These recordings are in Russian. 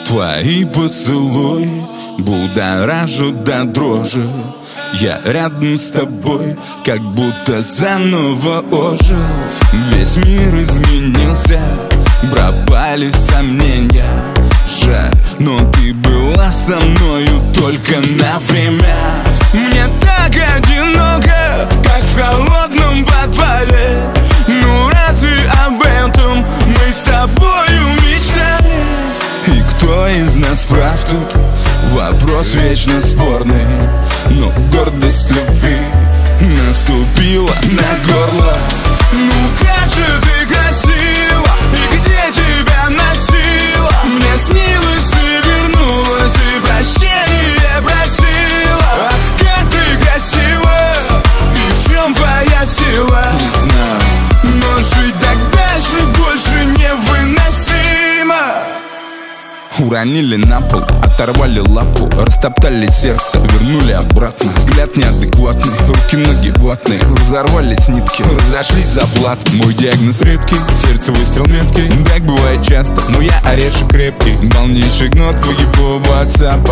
Твои поцелуи будоражат до дрожи. Я рядом с тобой, как будто заново ожил. Весь мир изменился, пропали сомнения. Жаль, но ты была со мною только на время. Мне так одиноко, как в холодном подвале. Ну разве об этом мы с тобою мечтали? И кто из нас прав тут? Вопрос вечно спорный. Но гордость любви наступила на горло. Ну как же ты красива, и где тебя носила? Мне снилось, ты вернулась и прощение просила. Ах, как ты красива, и в чем твоя сила? Не знаю, но жить так дальше больше невыносимо. Уронили на пол, оторвали лапу, растоптали сердце, вернули обратно. Взгляд неадекватный, руки-ноги ватные, разорвались нитки, разошлись заплаты. Мой диагноз редкий, сердце выстрел меткий. Так бывает часто, но я орешек крепкий. Полнейший гнот твоего ватсапа.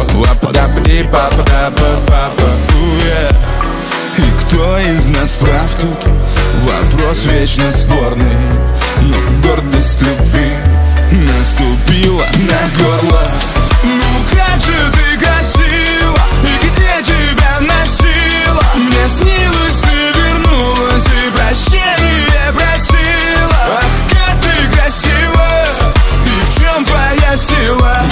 И кто из нас прав тут? Вопрос вечно спорный. Но гордость любви наступила на горло. Ну как же ты красива, и где тебя носила? Мне снилось, ты вернулась и прощение просила. Ах, как ты красива, и в чем твоя сила?